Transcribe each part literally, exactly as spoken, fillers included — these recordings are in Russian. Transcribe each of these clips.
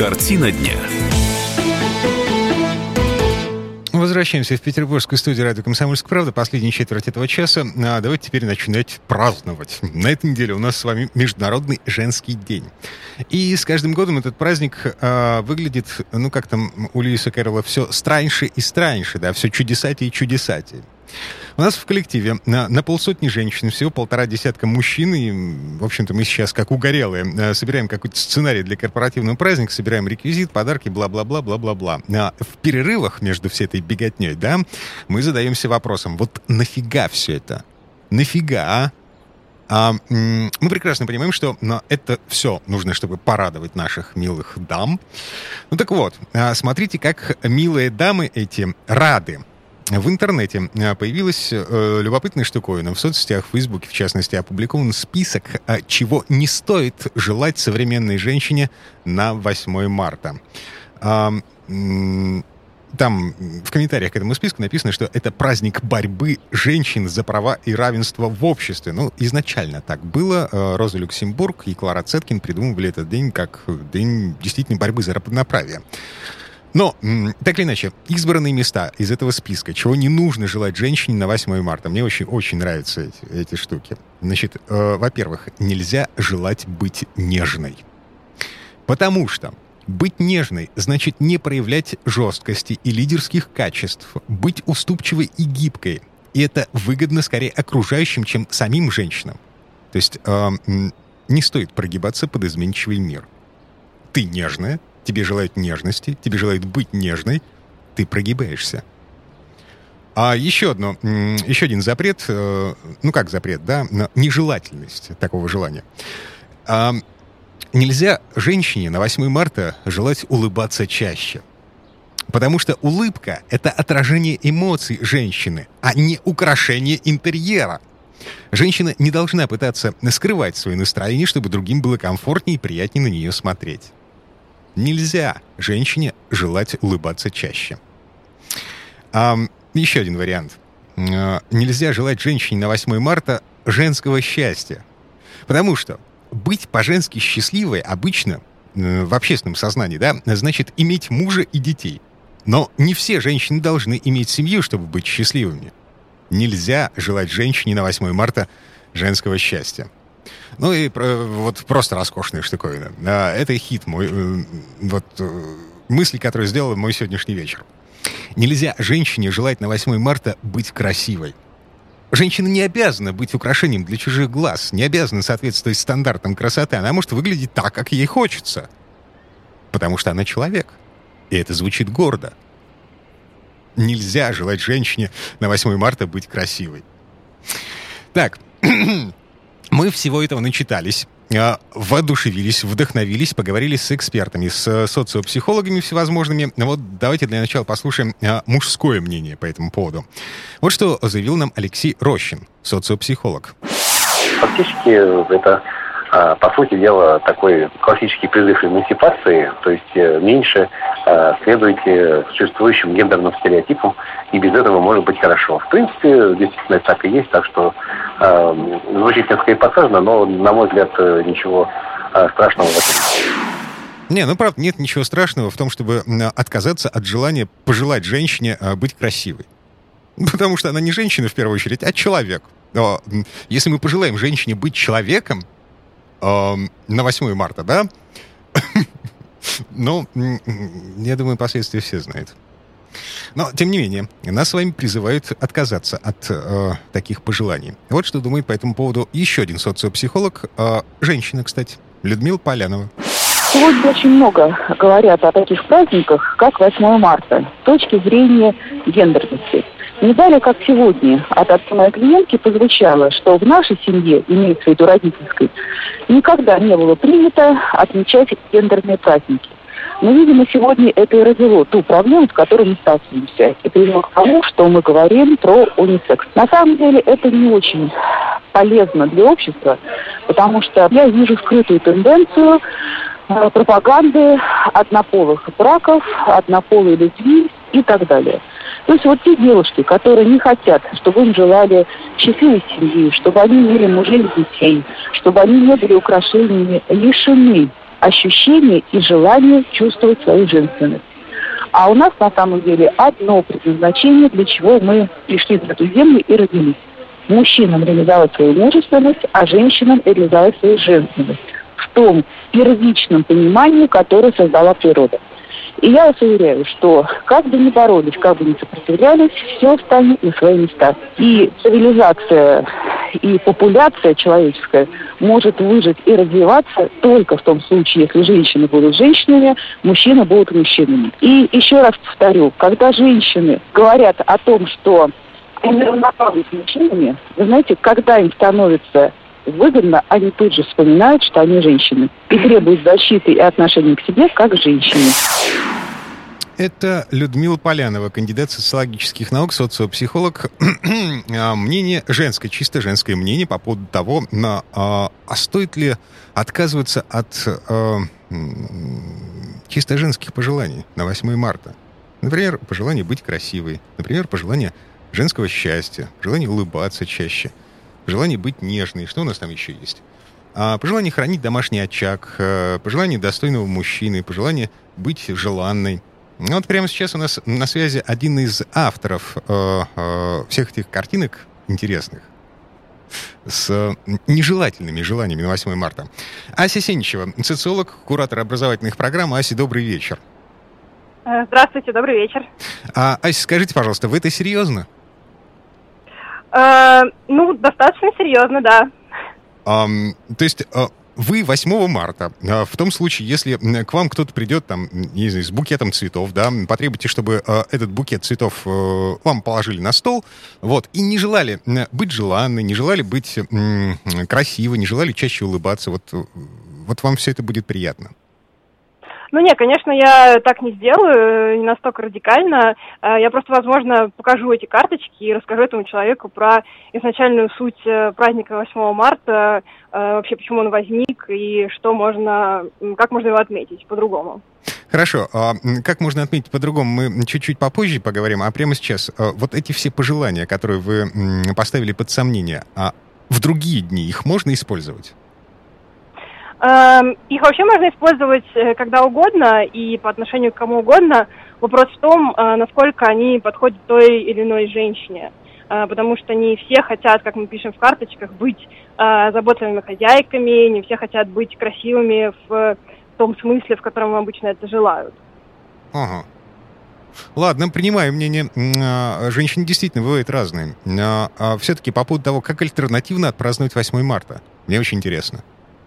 Картина дня. Возвращаемся в петербургскую студию радио «Комсомольская правда». Последняя четверть этого часа. А давайте теперь начинать праздновать. На этой неделе у нас с вами Международный женский день. И с каждым годом этот праздник а, выглядит, ну, как там у Льюиса Кэрролла, все страньше и страньше, да, все чудесатее и чудесатее. У нас в коллективе на, на полсотни женщин, всего полтора десятка мужчин, и, в общем-то, мы сейчас, как угорелые, собираем какой-то сценарий для корпоративного праздника, собираем реквизит, подарки, бла-бла-бла, бла-бла-бла. А в перерывах между всей этой беготней, да, мы задаемся вопросом, вот нафига все это? Нафига, а? А, м- мы прекрасно понимаем, что ну, это все нужно, чтобы порадовать наших милых дам. Ну так вот, а, смотрите, как милые дамы эти рады. В интернете появилась э, любопытная штуковина. В соцсетях, в Фейсбуке, в частности, опубликован список, э, чего не стоит желать современной женщине на восьмое марта. А, м- там в комментариях к этому списку написано, что это праздник борьбы женщин за права и равенство в обществе. Ну, изначально так было. Роза Люксембург и Клара Цеткин придумывали этот день как день действительно борьбы за равноправие. Но, так или иначе, избранные места из этого списка, чего не нужно желать женщине на восьмое марта. Мне очень, очень нравятся эти, эти штуки. Значит, э, во-первых, нельзя желать быть нежной. Потому что быть нежной значит не проявлять жесткости и лидерских качеств, быть уступчивой и гибкой. И это выгодно скорее окружающим, чем самим женщинам. То есть э, не стоит прогибаться под изменчивый мир. Ты нежная, тебе желают нежности, тебе желают быть нежной, ты прогибаешься. А еще, одно, еще один запрет, ну как запрет, да, нежелательность такого желания. А нельзя женщине на восьмое марта желать улыбаться чаще. Потому что улыбка — это отражение эмоций женщины, а не украшение интерьера. Женщина не должна пытаться скрывать свое настроение, чтобы другим было комфортнее и приятнее на нее смотреть. Нельзя женщине желать улыбаться чаще. А, еще один вариант. А, нельзя желать женщине на восьмое марта женского счастья. Потому что быть по-женски счастливой обычно э, в общественном сознании, да, значит иметь мужа и детей. Но не все женщины должны иметь семью, чтобы быть счастливыми. Нельзя желать женщине на восьмое марта женского счастья. Ну и вот просто роскошная штуковина. Это хит мой, вот мысль, которую сделал мой сегодняшний вечер. Нельзя женщине желать на восьмое марта быть красивой. Женщина не обязана быть украшением для чужих глаз, не обязана соответствовать стандартам красоты. Она может выглядеть так, как ей хочется. Потому что она человек. И это звучит гордо. Нельзя желать женщине на восьмое марта быть красивой. Так, мы всего этого начитались, воодушевились, вдохновились, поговорили с экспертами, с социопсихологами всевозможными. Вот давайте для начала послушаем мужское мнение по этому поводу. Вот что заявил нам Алексей Рощин, социопсихолог. Фактически это, по сути дела, такой классический призыв эмансипации, то есть меньше следуйте существующим гендерным стереотипам, и без этого может быть хорошо. В принципе, действительно так и есть, так что э, звучит несколько эпатажно, но, на мой взгляд, ничего э, страшного в этом нет. Не, ну правда, нет ничего страшного в том, чтобы отказаться от желания пожелать женщине быть красивой. Потому что она не женщина в первую очередь, а человек. Но если мы пожелаем женщине быть человеком э, на восьмое марта, да, ну, я думаю, последствия все знают. Но, тем не менее, нас с вами призывают отказаться от э, таких пожеланий. Вот что думает по этому поводу еще один социопсихолог, э, женщина, кстати, Людмила Полянова. Сегодня очень много говорят о таких праздниках, как восьмое марта, с точки зрения гендерности. Не далее, как сегодня, от отца моей клиентки прозвучало, что в нашей семье, имеется в виду родительской, никогда не было принято отмечать гендерные праздники. Но, видимо, сегодня это и развело ту проблему, с которой мы сталкиваемся. И привело к тому, что мы говорим про унисекс. На самом деле это не очень полезно для общества, потому что я вижу скрытую тенденцию э, пропаганды однополых браков, однополой любви и так далее. То есть вот те девушки, которые не хотят, чтобы им желали счастливой семьи, чтобы они имели мужей и детей, чтобы они не были украшениями, лишены ощущение и желание чувствовать свою женственность. А у нас на самом деле одно предназначение, для чего мы пришли на эту землю и родились. Мужчинам реализовать свою мужественность, а женщинам реализовать свою женственность. В том первичном понимании, которое создала природа. И я вас уверяю, что как бы ни боролись, как бы ни сопротивлялись, все встанет на свои места. И цивилизация, и популяция человеческая может выжить и развиваться только в том случае, если женщины будут женщинами, мужчины будут мужчинами. И еще раз повторю, когда женщины говорят о том, что они равноправны с мужчинами, вы знаете, когда им становится выгодно, они тут же вспоминают, что они женщины. И требуют защиты и отношения к себе как к женщине. Это Людмила Полянова, кандидат социологических наук, социопсихолог. Мнение женское, чисто женское мнение по поводу того, на, а, а стоит ли отказываться от а, чисто женских пожеланий на восьмое марта. Например, пожелание быть красивой. Например, пожелание женского счастья. Желание улыбаться чаще. Желание быть нежной. Что у нас там еще есть? А, пожелание хранить домашний очаг. А, пожелание достойного мужчины. Пожелание быть желанной. Ну, вот прямо сейчас у нас на связи один из авторов э, э, всех этих картинок интересных с э, нежелательными желаниями на восьмое марта. Ася Сеничева, социолог, куратор образовательных программ. Ася, добрый вечер. Здравствуйте, добрый вечер. А, Ася, скажите, пожалуйста, вы это серьезно? Э, ну, достаточно серьезно, да. А, то есть... А... Вы восьмого марта, в том случае, если к вам кто-то придет там, не знаю, с букетом цветов, да, потребуйте, чтобы э, этот букет цветов э, вам положили на стол, вот, и не желали быть желанной, не желали быть э, красивой, не желали чаще улыбаться, вот, вот вам все это будет приятно. Ну нет, конечно, я так не сделаю, не настолько радикально. Я просто, возможно, покажу эти карточки и расскажу этому человеку про изначальную суть праздника восьмого марта, вообще почему он возник и что можно, как можно его отметить по-другому. Хорошо. А как можно отметить по-другому, мы чуть-чуть попозже поговорим, а прямо сейчас вот эти все пожелания, которые вы поставили под сомнение, а в другие дни их можно использовать? Их вообще можно использовать когда угодно и по отношению к кому угодно. Вопрос в том, насколько они подходят той или иной женщине. Потому что не все хотят, как мы пишем в карточках, быть заботливыми хозяйками, не все хотят быть красивыми в том смысле, в котором обычно это желают. Ага. Ладно, принимаю мнение. Женщины действительно бывают разные. А все-таки по поводу того, как альтернативно отпраздновать восьмое марта. Мне очень интересно.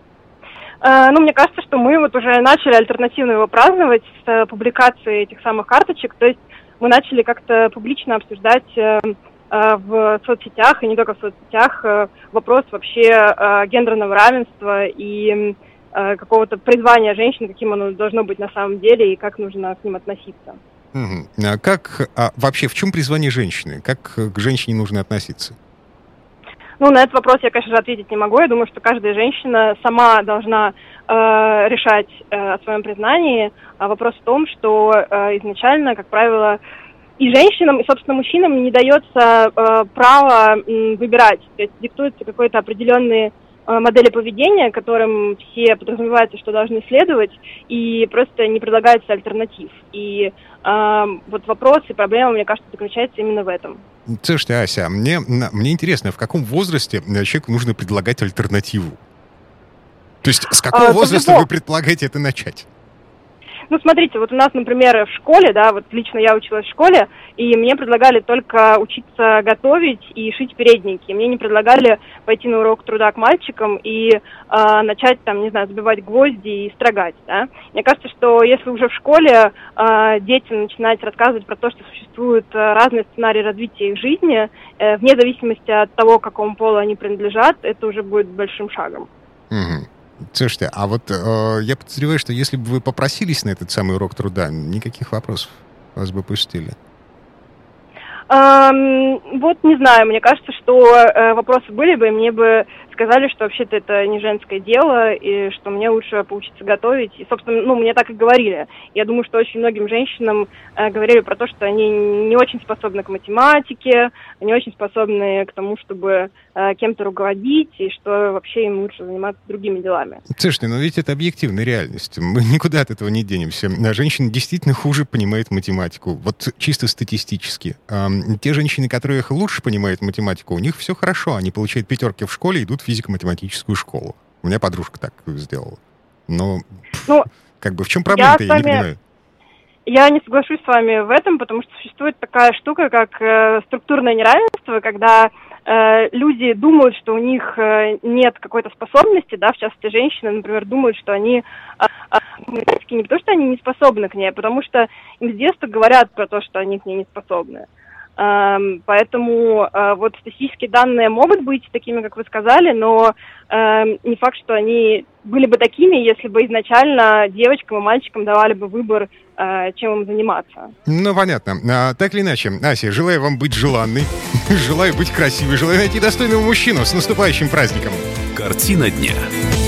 Ну, мне кажется, что мы вот уже начали альтернативно его праздновать с публикацией этих самых карточек. То есть мы начали как-то публично обсуждать в соцсетях, и не только в соцсетях, вопрос вообще гендерного равенства и какого-то призвания женщины, каким оно должно быть на самом деле, и как нужно к ним относиться. Угу. А как а вообще, в чем призвание женщины? Как к женщине нужно относиться? Ну, на этот вопрос я, конечно же, ответить не могу. Я думаю, что каждая женщина сама должна э, решать э, о своем признании. А вопрос в том, что э, изначально, как правило, и женщинам, и, собственно, мужчинам не дается э, право э, выбирать. То есть диктуются какие-то определенные э, модели поведения, которым все подразумевается, что должны следовать, и просто не предлагается альтернатив. И э, вот вопрос и проблема, мне кажется, заключается именно в этом. Слушайте, Ася, мне, мне интересно, в каком возрасте человеку нужно предлагать альтернативу? То есть с какого а, возраста вы предполагаете это начать? Ну, смотрите, вот у нас, например, в школе, да, вот лично я училась в школе, и мне предлагали только учиться готовить и шить передники. Мне не предлагали пойти на урок труда к мальчикам и э, начать, там, не знаю, забивать гвозди и строгать, да. Мне кажется, что если уже в школе э, детям начинать рассказывать про то, что существуют разные сценарии развития их жизни, э, вне зависимости от того, к какому полу они принадлежат, это уже будет большим шагом. Угу. Слушайте, а вот э, я подозреваю, что если бы вы попросились на этот самый урок труда, никаких вопросов вас бы пустили. Эм, вот не знаю, мне кажется, что э, вопросы были бы, и мне бы сказали, что вообще-то это не женское дело, и что мне лучше поучиться готовить. И, собственно, ну, мне так и говорили. Я думаю, что очень многим женщинам э, говорили про то, что они не очень способны к математике, не очень способны к тому, чтобы э, кем-то руководить, и что вообще им лучше заниматься другими делами. Слушайте, но ведь это объективная реальность. Мы никуда от этого не денемся. Женщина действительно хуже понимает математику. Вот чисто статистически. А те женщины, которые лучше понимают математику, у них все хорошо. Они получают пятерки в школе, идут в физико-математическую школу. У меня подружка так сделала. Но, ну, как бы в чем проблема-то, я, я не понимаю. Я не соглашусь с вами в этом, потому что существует такая штука, как э, структурное неравенство, когда э, люди думают, что у них э, нет какой-то способности, да, в частности, женщины, например, думают, что они э, э, не потому, что они не способны к ней, а потому что им с детства говорят про то, что они к ней не способны. Э, поэтому э, вот статистические данные могут быть такими, как вы сказали, но э, не факт, что они были бы такими, если бы изначально девочкам и мальчикам давали бы выбор, э, чем им заниматься. Ну, понятно. А, так или иначе, Ася, желаю вам быть желанной, желаю быть красивой, желаю найти достойного мужчину. С наступающим праздником! Картина дня.